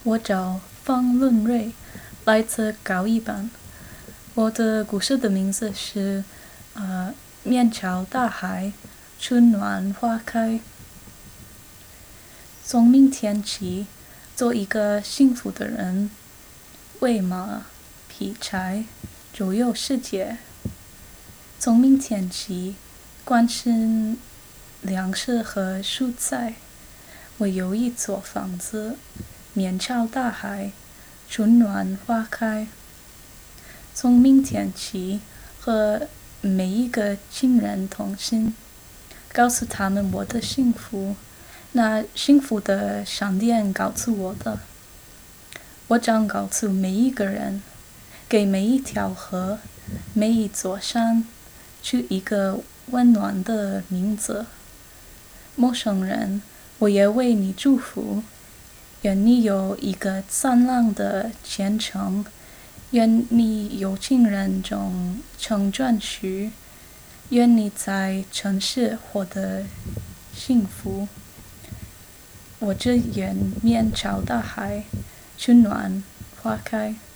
我叫方论瑞，来自高一班。我的故事的名字是面朝大海，春暖花开。从明天起，做一个幸福的人，喂马、劈柴，周游世界。从明天起，关心粮食和蔬菜。我有一座房子，面朝大海，春暖花开。从明天起，和每一个亲人同行，告诉他们我的幸福。那幸福的上帝告诉我的，我将告诉每一个人，给每一条河、每一座山取一个温暖的名字。陌生人，我也为你祝福，愿你有一个灿烂的前程，愿你有情人中成专属，愿你在城市获得幸福。我只愿面朝大海，春暖花开。